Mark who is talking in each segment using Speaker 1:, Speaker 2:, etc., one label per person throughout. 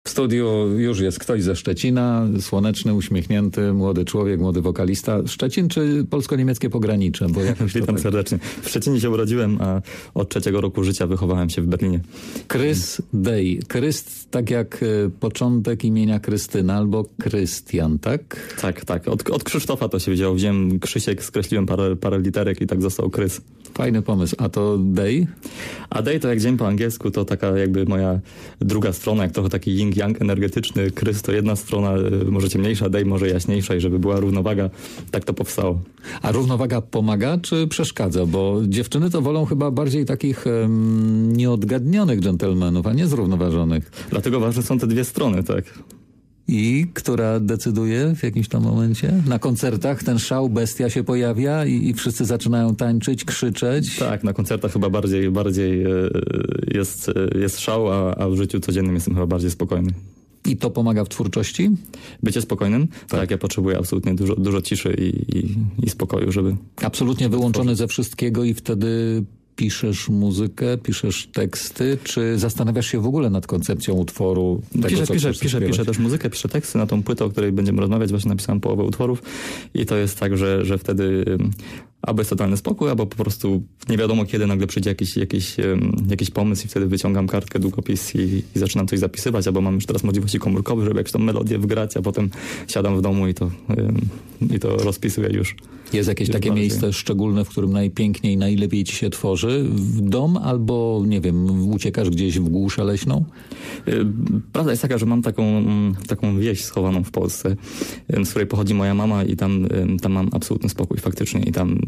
Speaker 1: W studiu już jest ktoś ze Szczecina, słoneczny, uśmiechnięty, młody człowiek, młody wokalista. Szczecin czy polsko-niemieckie pogranicze? Bo jakoś
Speaker 2: Witam serdecznie. W Szczecinie się urodziłem, a od 3 roku życia wychowałem się w Berlinie.
Speaker 1: Chris Day. Chryst tak jak początek imienia Krystyna albo Krystian, tak?
Speaker 2: Tak. Od Krzysztofa to się wzięło. Wziąłem Krzysiek, skreśliłem parę literek i tak został Krys.
Speaker 1: Fajny pomysł. A to Day?
Speaker 2: A Day to jak dzień po angielsku, to taka jakby moja druga strona, jak trochę taki yin-yang energetyczny. Krys to jedna strona, może ciemniejsza, Day może jaśniejsza i żeby była równowaga, tak to powstało.
Speaker 1: A równowaga pomaga czy przeszkadza? Bo dziewczyny to wolą chyba bardziej takich nieodgadnionych dżentelmenów, a nie zrównoważonych.
Speaker 2: Dlatego ważne są te dwie strony, tak.
Speaker 1: I która decyduje w jakimś tam momencie? Na koncertach ten szał, bestia się pojawia i wszyscy zaczynają tańczyć, krzyczeć.
Speaker 2: Tak, na koncertach chyba bardziej jest szał, a w życiu codziennym jestem chyba bardziej spokojny.
Speaker 1: I to pomaga w twórczości?
Speaker 2: Bycie spokojnym? Tak, ja potrzebuję absolutnie dużo ciszy i spokoju, żeby...
Speaker 1: Absolutnie wyłączony ze wszystkiego i wtedy piszesz muzykę, piszesz teksty, czy zastanawiasz się w ogóle nad koncepcją utworu?
Speaker 2: Piszę też muzykę, piszę teksty na tą płytę, o której będziemy rozmawiać. Właśnie napisałem połowę utworów i to jest tak, że wtedy albo jest totalny spokój, albo po prostu nie wiadomo kiedy nagle przyjdzie jakiś pomysł i wtedy wyciągam kartkę, długopis i zaczynam coś zapisywać, albo mam już teraz możliwości komórkowe, żeby jakąś tą melodię wgrać, a potem siadam w domu i to rozpisuję już.
Speaker 1: Jest jakieś takie miejsce szczególne, w którym najpiękniej, najlepiej ci się tworzy? W dom albo, nie wiem, uciekasz gdzieś w głuszę leśną?
Speaker 2: Prawda jest taka, że mam taką wieś schowaną w Polsce, z której pochodzi moja mama i tam mam absolutny spokój faktycznie i tam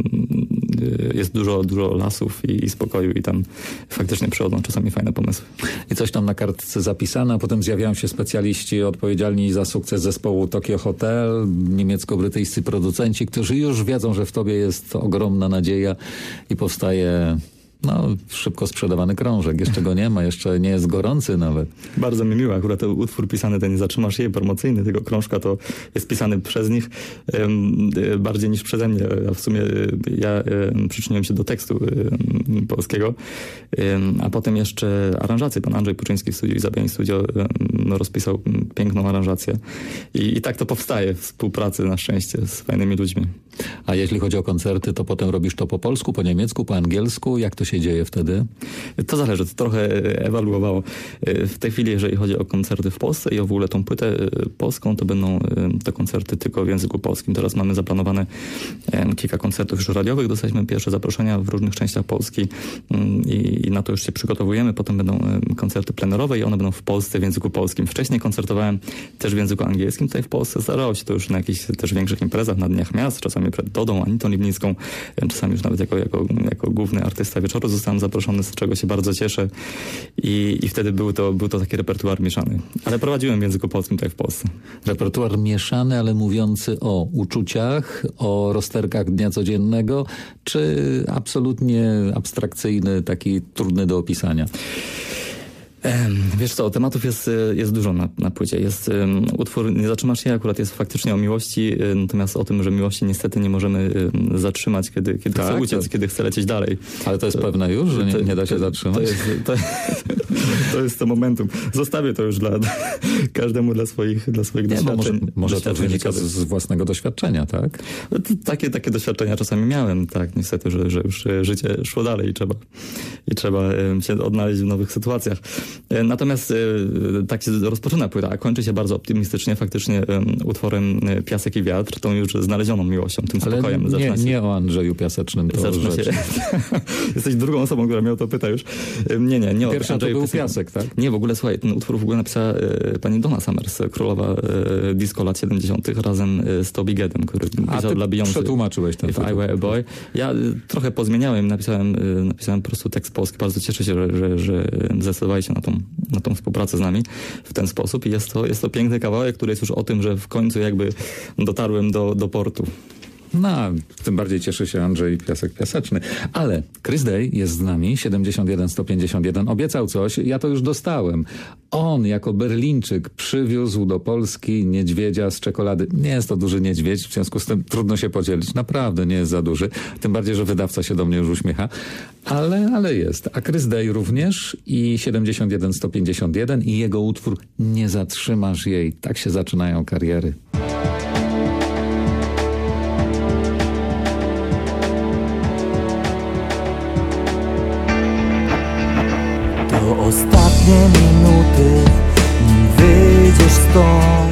Speaker 2: jest dużo lasów i spokoju i tam faktycznie przychodzą czasami fajne pomysły.
Speaker 1: I coś tam na kartce zapisane, a potem zjawiają się specjaliści odpowiedzialni za sukces zespołu Tokyo Hotel, niemiecko-brytyjscy producenci, którzy już wiedzą, że w tobie jest ogromna nadzieja i powstaje szybko sprzedawany krążek. Jeszcze go nie ma, jeszcze nie jest gorący nawet.
Speaker 2: Bardzo mi miło. Akurat ten utwór pisany, ten Nie zatrzymasz jej, promocyjny tego krążka, to jest pisany przez nich bardziej niż przeze mnie. A w sumie ja przyczyniłem się do tekstu polskiego, a potem jeszcze aranżację. Pan Andrzej Puczyński w studiu Izabiań Studio rozpisał piękną aranżację. I tak to powstaje w współpracy na szczęście z fajnymi ludźmi.
Speaker 1: A jeśli chodzi o koncerty, to potem robisz to po polsku, po niemiecku, po angielsku? Jak to się dzieje wtedy?
Speaker 2: To zależy, to trochę ewaluowało. W tej chwili, jeżeli chodzi o koncerty w Polsce i o w ogóle tą płytę polską, to będą te koncerty tylko w języku polskim. Teraz mamy zaplanowane kilka koncertów już radiowych. Dostaliśmy pierwsze zaproszenia w różnych częściach Polski i na to już się przygotowujemy. Potem będą koncerty plenerowe i one będą w Polsce w języku polskim. Wcześniej koncertowałem też w języku angielskim tutaj w Polsce. Zdarzało się to już na jakichś też większych imprezach, na Dniach Miast, czasami przed Dodą, Anitą Libnicką, czasami już nawet jako główny artysta wieczoru zostałem zaproszony, z czego się bardzo cieszę i wtedy był to taki repertuar mieszany. Ale prowadziłem w języku polskim tutaj w Polsce.
Speaker 1: Repertuar mieszany, ale mówiący o uczuciach, o rozterkach dnia codziennego, czy absolutnie abstrakcyjny, taki trudny do opisania?
Speaker 2: Wiesz co, tematów jest dużo na płycie. Jest utwór Nie zatrzymasz się, akurat jest faktycznie o miłości, natomiast o tym, że miłości niestety nie możemy zatrzymać, kiedy chce uciec, kiedy chce lecieć dalej.
Speaker 1: Ale to jest pewne już, że nie da się zatrzymać?
Speaker 2: To jest to momentum. Zostawię to już każdemu dla swoich doświadczeń.
Speaker 1: Może to wynika z własnego doświadczenia, tak?
Speaker 2: Takie doświadczenia czasami miałem, tak. Niestety, że już życie szło dalej i trzeba się odnaleźć w nowych sytuacjach. Natomiast tak się rozpoczyna płyta, a kończy się bardzo optymistycznie faktycznie utworem Piasek i wiatr, tą już znalezioną miłością, tym spokojem.
Speaker 1: Ale nie o Andrzeju Piasecznym to rzecz.
Speaker 2: Jesteś drugą osobą, która mnie o to pyta już. Nie o
Speaker 1: Pierwsza
Speaker 2: Andrzeju
Speaker 1: to był Piasek, tak?
Speaker 2: Nie, w ogóle słuchaj, ten utwór w ogóle napisała pani Donna Summers, królowa disco lat 70. razem z Toby Gedem, który pisał dla Beyoncé.
Speaker 1: Przetłumaczyłeś ten
Speaker 2: If I Were a Boy. Ja trochę pozmieniałem, napisałem po prostu tekst polski. Bardzo cieszę się, że zdecydowali się na tą współpracę z nami w ten sposób i jest to piękny kawałek, który jest już o tym, że w końcu jakby dotarłem do portu.
Speaker 1: No, tym bardziej cieszy się Andrzej Piasek-Piaseczny. Ale Chris Day jest z nami, 71 151. Obiecał coś, ja to już dostałem. On jako Berlińczyk przywiózł do Polski niedźwiedzia z czekolady. Nie jest to duży niedźwiedź, w związku z tym trudno się podzielić. Naprawdę nie jest za duży. Tym bardziej, że wydawca się do mnie już uśmiecha. Ale jest. A Chris Day również i 71 151 i jego utwór Nie zatrzymasz jej. Tak się zaczynają kariery.
Speaker 3: To ostatnie minuty, nim wyjdziesz stąd.